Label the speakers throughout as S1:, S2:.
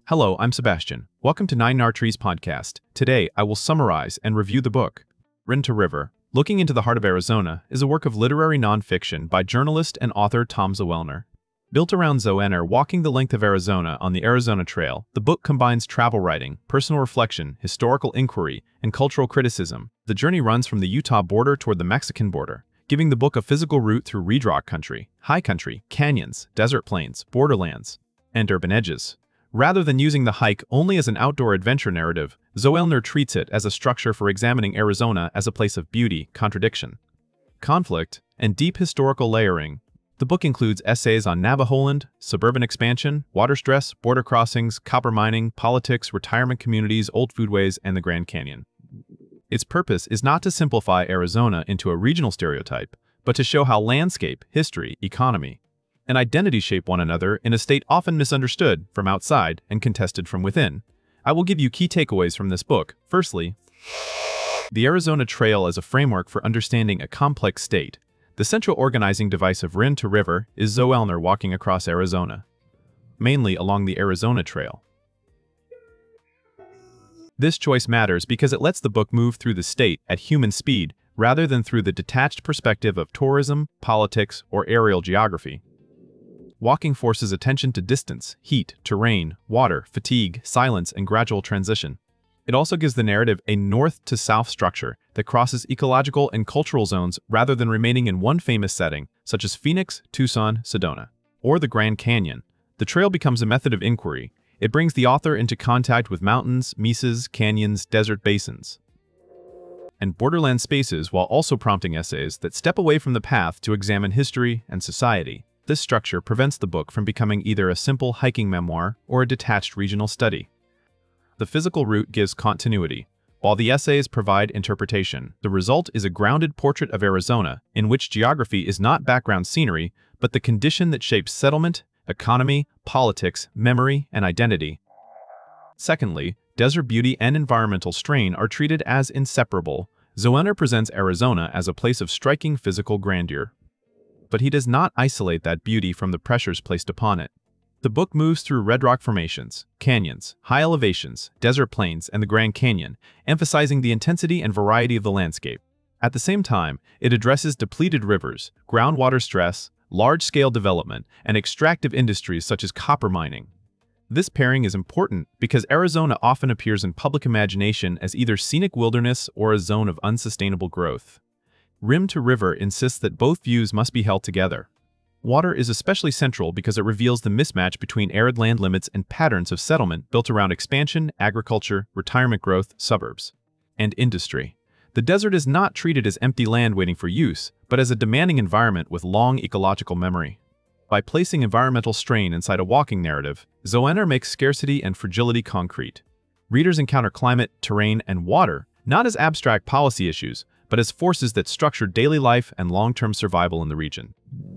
S1: Hello, I'm Sebastian. Welcome to Nine Trees podcast. Today, I will summarize and review the book. Rin to River, Looking into the Heart of Arizona is a work of literary nonfiction by journalist and author Tom Zoellner. Built around Zoellner walking the length of Arizona on the Arizona Trail, the book combines travel writing, personal reflection, historical inquiry, and cultural criticism. The journey runs from the Utah border toward the Mexican border, giving the book a physical route through Red Rock country, high country, canyons, desert plains, borderlands, and urban edges. Rather than using the hike only as an outdoor adventure narrative, Zoellner treats it as a structure for examining Arizona as a place of beauty, contradiction, conflict, and deep historical layering. The book includes essays on Navajoland, suburban expansion, water stress, border crossings, copper mining, politics, retirement communities, old foodways, and the Grand Canyon. Its purpose is not to simplify Arizona into a regional stereotype, but to show how landscape, history, economy, and identity shape one another in a state often misunderstood from outside and contested from within. I will give you key takeaways from this book. Firstly, the Arizona Trail as a framework for understanding a complex state. The central organizing device of Rin to River is Zoellner walking across Arizona, mainly along the Arizona Trail. This choice matters because it lets the book move through the state at human speed rather than through the detached perspective of tourism, politics, or aerial geography. Walking forces attention to distance, heat, terrain, water, fatigue, silence, and gradual transition. It also gives the narrative a north to south structure that crosses ecological and cultural zones rather than remaining in one famous setting, such as Phoenix, Tucson, Sedona, or the Grand Canyon. The trail becomes a method of inquiry. It brings the author into contact with mountains, mesas, canyons, desert basins, and borderland spaces while also prompting essays that step away from the path to examine history and society. This structure prevents the book from becoming either a simple hiking memoir or a detached regional study. The physical route gives continuity, while the essays provide interpretation. The result is a grounded portrait of Arizona, in which geography is not background scenery, but the condition that shapes settlement, economy, politics, memory, and identity. Secondly, desert beauty and environmental strain are treated as inseparable. Zoellner presents Arizona as a place of striking physical grandeur, but he does not isolate that beauty from the pressures placed upon it. The book moves through red rock formations, canyons, high elevations, desert plains, and the Grand Canyon, emphasizing the intensity and variety of the landscape. At the same time, it addresses depleted rivers, groundwater stress, large-scale development, and extractive industries such as copper mining. This pairing is important because Arizona often appears in public imagination as either scenic wilderness or a zone of unsustainable growth. Rin to River insists that both views must be held together. Water is especially central because it reveals the mismatch between arid land limits and patterns of settlement built around expansion, agriculture, retirement growth, suburbs, and industry. The desert is not treated as empty land waiting for use, but as a demanding environment with long ecological memory. By placing environmental strain inside a walking narrative, Zoellner makes scarcity and fragility concrete. Readers encounter climate, terrain, and water not as abstract policy issues, but as forces that structure daily life and long-term survival in the region.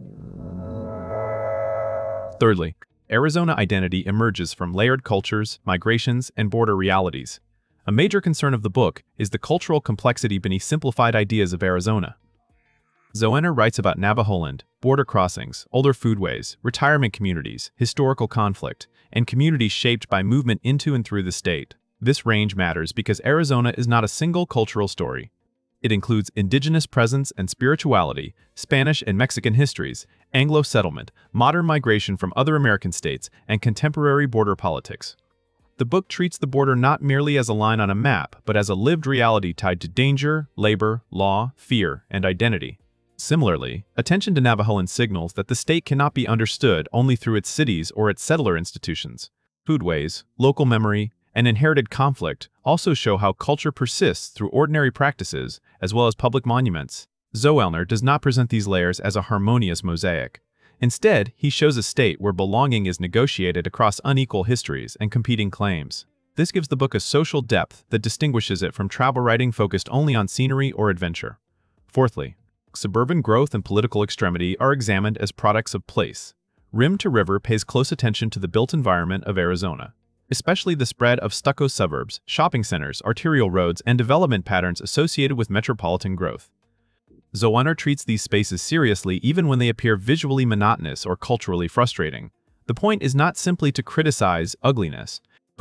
S1: Thirdly, Arizona identity emerges from layered cultures, migrations, and border realities. A major concern of the book is the cultural complexity beneath simplified ideas of Arizona. Zoellner writes about Navajoland, border crossings, older foodways, retirement communities, historical conflict, and communities shaped by movement into and through the state. This range matters because Arizona is not a single cultural story. It includes indigenous presence and spirituality, Spanish and Mexican histories, Anglo settlement, modern migration from other American states, and contemporary border politics. The book treats the border not merely as a line on a map, but as a lived reality tied to danger, labor, law, fear, and identity. Similarly, attention to Navajoland signals that the state cannot be understood only through its cities or its settler institutions. Foodways, local memory, and inherited conflict also show how culture persists through ordinary practices as well as public monuments. Zoellner does not present these layers as a harmonious mosaic. Instead, he shows a state where belonging is negotiated across unequal histories and competing claims. This gives the book a social depth that distinguishes it from travel writing focused only on scenery or adventure. Fourthly, suburban growth and political extremity are examined as products of place. Rin to River pays close attention to the built environment of Arizona, especially the spread of stucco suburbs, shopping centers, arterial roads, and development patterns associated with metropolitan growth. Zoellner treats these spaces seriously even when they appear visually monotonous or culturally frustrating. The point is not simply to criticize ugliness,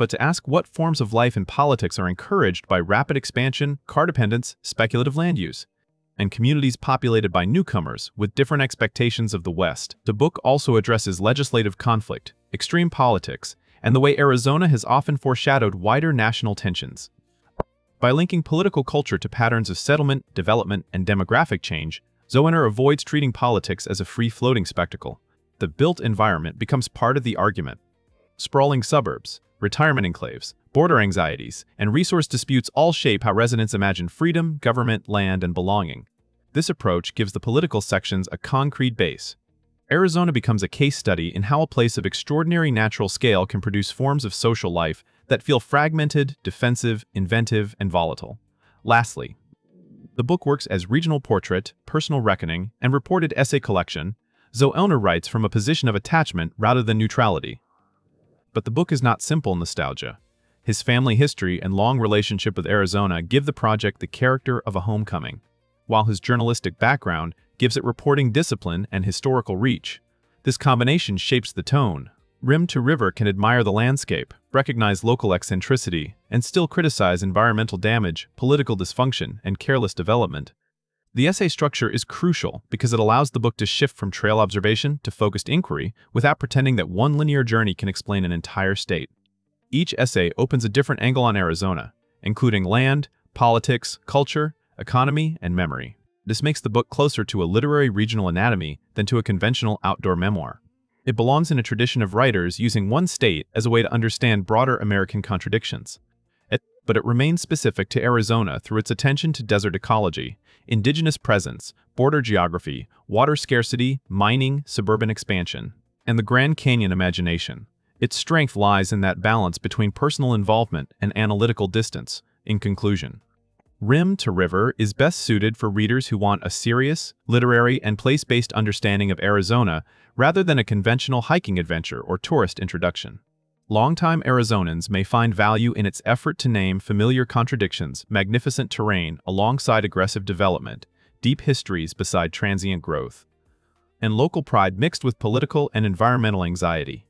S1: but to ask what forms of life and politics are encouraged by rapid expansion, car dependence, speculative land use, and communities populated by newcomers with different expectations of the West. The book also addresses legislative conflict, extreme politics, and the way Arizona has often foreshadowed wider national tensions. By linking political culture to patterns of settlement, development, and demographic change, Zauner avoids treating politics as a free-floating spectacle. The built environment becomes part of the argument. Sprawling suburbs, retirement enclaves, border anxieties, and resource disputes all shape how residents imagine freedom, government, land, and belonging. This approach gives the political sections a concrete base. Arizona becomes a case study in how a place of extraordinary natural scale can produce forms of social life that feel fragmented, defensive, inventive, and volatile. Lastly, the book works as regional portrait, personal reckoning, and reported essay collection. Zauner writes from a position of attachment rather than neutrality. But the book is not simple nostalgia. His family history and long relationship with Arizona give the project the character of a homecoming, while his journalistic background gives it reporting discipline and historical reach. This combination shapes the tone. Rim to River can admire the landscape, recognize local eccentricity, and still criticize environmental damage, political dysfunction, and careless development. The essay structure is crucial because it allows the book to shift from trail observation to focused inquiry without pretending that one linear journey can explain an entire state. Each essay opens a different angle on Arizona, including land, politics, culture, economy, and memory. This makes the book closer to a literary regional anatomy than to a conventional outdoor memoir. It belongs in a tradition of writers using one state as a way to understand broader American contradictions. But it remains specific to Arizona through its attention to desert ecology, indigenous presence, border geography, water scarcity, mining, suburban expansion, and the Grand Canyon imagination. Its strength lies in that balance between personal involvement and analytical distance. In conclusion, Rim to River is best suited for readers who want a serious, literary, and place-based understanding of Arizona rather than a conventional hiking adventure or tourist introduction. Longtime Arizonans may find value in its effort to name familiar contradictions, magnificent terrain alongside aggressive development, deep histories beside transient growth, and local pride mixed with political and environmental anxiety.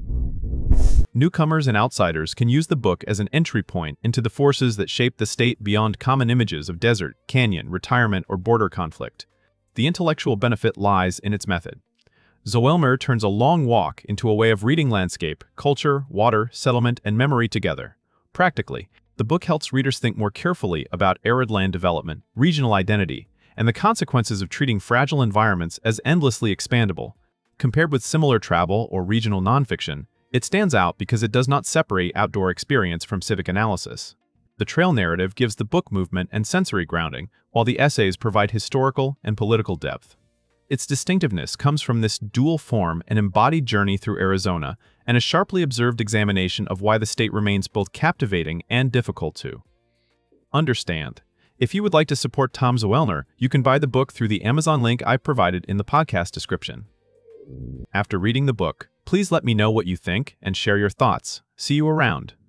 S1: Newcomers and outsiders can use the book as an entry point into the forces that shape the state beyond common images of desert, canyon, retirement, or border conflict. The intellectual benefit lies in its method. Zauner turns a long walk into a way of reading landscape, culture, water, settlement, and memory together. Practically, the book helps readers think more carefully about arid land development, regional identity, and the consequences of treating fragile environments as endlessly expandable. Compared with similar travel or regional nonfiction, it stands out because it does not separate outdoor experience from civic analysis. The trail narrative gives the book movement and sensory grounding, while the essays provide historical and political depth. Its distinctiveness comes from this dual form, an embodied journey through Arizona, and a sharply observed examination of why the state remains both captivating and difficult to understand. If you would like to support Tom Zauner, you can buy the book through the Amazon link I provided in the podcast description. After reading the book, please let me know what you think and share your thoughts. See you around.